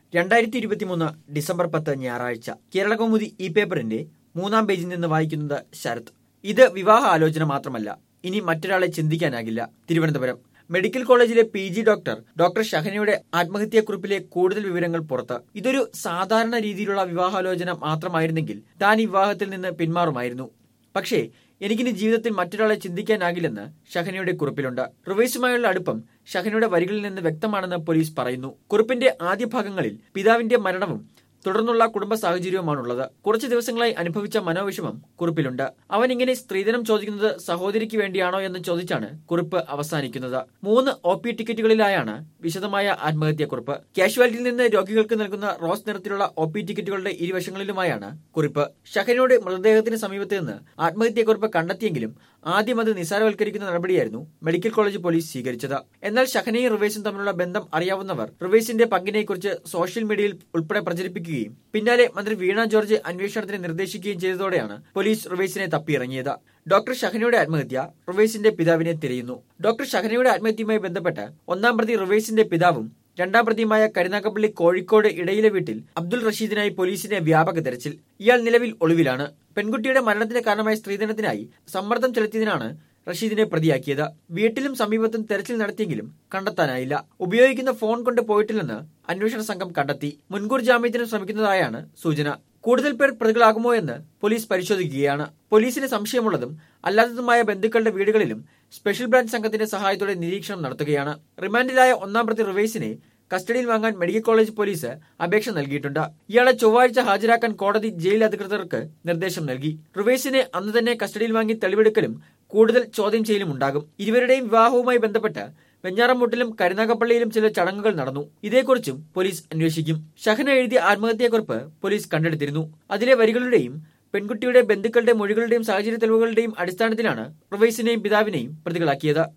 2023 December 10 ഞായറാഴ്ച കേരളകൗമുദി ഈ പേപ്പറിന്റെ 3-ാം പേജിൽ നിന്ന് വായിക്കുന്നത് ശരത്. ഇത് വിവാഹ ആലോചന മാത്രമല്ല, ഇനി മറ്റൊരാളെ ചിന്തിക്കാനാകില്ല. തിരുവനന്തപുരം മെഡിക്കൽ കോളേജിലെ PG ഡോക്ടർ ഷഹനയുടെ ആത്മഹത്യാക്കുറിപ്പിലെ കൂടുതൽ വിവരങ്ങൾ പുറത്ത്. ഇതൊരു സാധാരണ രീതിയിലുള്ള വിവാഹാലോചന മാത്രമായിരുന്നെങ്കിൽ താൻ ഈ വിവാഹത്തിൽ നിന്ന് പിന്മാറുമായിരുന്നു. പക്ഷേ എനിക്കിനി ജീവിതത്തിൽ മറ്റൊരാളെ ചിന്തിക്കാനാകില്ലെന്ന് ഷഹനയുടെ കുറിപ്പിലുണ്ട്. റുവൈസുമായുള്ള അടുപ്പം ഷഹനയുടെ വരികളിൽ നിന്ന് വ്യക്തമാണെന്ന് പോലീസ് പറയുന്നു. കുറിപ്പിന്റെ ആദ്യ ഭാഗങ്ങളിൽ പിതാവിന്റെ മരണവും തുടർന്നുള്ള കുടുംബ സാഹചര്യവുമാണുള്ളത്. കുറച്ചു ദിവസങ്ങളായി അനുഭവിച്ച മനോവിഷമം കുറിപ്പിലുണ്ട്. അവൻ ഇങ്ങനെ സ്ത്രീധനം ചോദിക്കുന്നത് സഹോദരിക്ക് വേണ്ടിയാണോ എന്ന് ചോദിച്ചാണ് കുറിപ്പ് അവസാനിക്കുന്നത്. 3 OP ടിക്കറ്റുകളിലായാണ് വിശദമായ ആത്മഹത്യാക്കുറിപ്പ്. കാഷ്വാലിറ്റിയിൽ നിന്ന് രോഗികൾക്ക് നൽകുന്ന റോസ് നിറത്തിലുള്ള OP ടിക്കറ്റുകളുടെ ഇരുവശങ്ങളിലുമായാണ് കുറിപ്പ്. ഷഹനയുടെ മൃതദേഹത്തിന് സമീപത്ത് നിന്ന് ആത്മഹത്യാക്കുറിപ്പ് കണ്ടെത്തിയെങ്കിലും ആദ്യം അത് നിസ്സാരവൽക്കരിക്കുന്ന നടപടിയായിരുന്നു മെഡിക്കൽ കോളേജ് പോലീസ് സ്വീകരിച്ചത്. എന്നാൽ ഷഹനയും റുവൈസും തമ്മിലുള്ള ബന്ധം അറിയാവുന്നവർ റുവൈസിന്റെ പങ്കിനെക്കുറിച്ച് സോഷ്യൽ മീഡിയയിൽ ഉൾപ്പെടെ പ്രചരിപ്പിക്കുകയും പിന്നാലെ മന്ത്രി വീണ ജോർജ് അന്വേഷണത്തിന് നിർദ്ദേശിക്കുകയും ചെയ്തതോടെയാണ് പോലീസ് റുവൈസിനെ തപ്പിയിറങ്ങിയത്. ഡോക്ടർ ഷഹനയുടെ ആത്മഹത്യ റുവൈസിന്റെ പിതാവിനെ തിരയുന്നു. ഡോക്ടർ ഷഹനയുടെ ആത്മഹത്യയുമായി ബന്ധപ്പെട്ട് 1-ാം പ്രതി റുവൈസിന്റെ പിതാവും 2-ാം പ്രതിയുമായ കരുനാഗപ്പള്ളി കോഴിക്കോട് ഇടയിലെ വീട്ടിൽ അബ്ദുൾ റഷീദിനായി പോലീസിന്റെ വ്യാപക തെരച്ചിൽ. ഇയാൾ നിലവിൽ ഒളിവിലാണ്. പെൺകുട്ടിയുടെ മരണത്തിന് കാരണമായ സ്ത്രീധനത്തിനായി സമ്മർദ്ദം ചെലുത്തിയതിനാണ് റഷീദിനെ പ്രതിയാക്കിയത്. വീട്ടിലും സമീപത്തും തെരച്ചിൽ നടത്തിയെങ്കിലും കണ്ടെത്താനായില്ല. ഉപയോഗിക്കുന്ന ഫോൺ കൊണ്ട് പോയിട്ടില്ലെന്ന് അന്വേഷണ സംഘം കണ്ടെത്തി. മുൻകൂർ ജാമ്യത്തിന് ശ്രമിക്കുന്നതായാണ് സൂചന. കൂടുതൽ പേർ പ്രതികളാകുമോ എന്ന് പോലീസ് പരിശോധിക്കുകയാണ്. പോലീസിന് സംശയമുള്ളതും അല്ലാത്തതുമായ ബന്ധുക്കളുടെ വീടുകളിലും സ്പെഷ്യൽ ബ്രാഞ്ച് സംഘത്തിന്റെ സഹായത്തോടെ നിരീക്ഷണം നടത്തുകയാണ്. റിമാൻഡിലായ 1-ാം പ്രതി റുവൈസിനെ കസ്റ്റഡിയിൽ വാങ്ങാൻ മെഡിക്കൽ കോളേജ് പോലീസ് അപേക്ഷ നൽകിയിട്ടുണ്ട്. ഇയാളെ ചൊവ്വാഴ്ച ഹാജരാക്കാൻ കോടതി ജയിൽ അധികൃതർക്ക് നിർദ്ദേശം നൽകി. റുവൈസിനെ അന്ന് തന്നെ കസ്റ്റഡിയിൽ വാങ്ങി തെളിവെടുക്കലും കൂടുതൽ ചോദ്യം ചെയ്യലും ഉണ്ടാകും. ഇരുവരുടെയും വിവാഹവുമായി ബന്ധപ്പെട്ട് വെഞ്ഞാറമൂട്ടിലും കരുനാഗപ്പള്ളിയിലും ചില ചടങ്ങുകൾ നടന്നു. ഇതേക്കുറിച്ചും പോലീസ് അന്വേഷിക്കും. ഷഹന എഴുതിയ ആത്മഹത്യാക്കുറിപ്പ് പോലീസ് കണ്ടെടുത്തിരുന്നു. അതിലെ വരികളുടെയും പെൺകുട്ടിയുടെ ബന്ധുക്കളുടെ മൊഴികളുടെയും സാഹചര്യ തെളിവുകളുടെയും അടിസ്ഥാനത്തിലാണ് റുവൈസിനെയും പിതാവിനെയും പ്രതികളാക്കിയത്.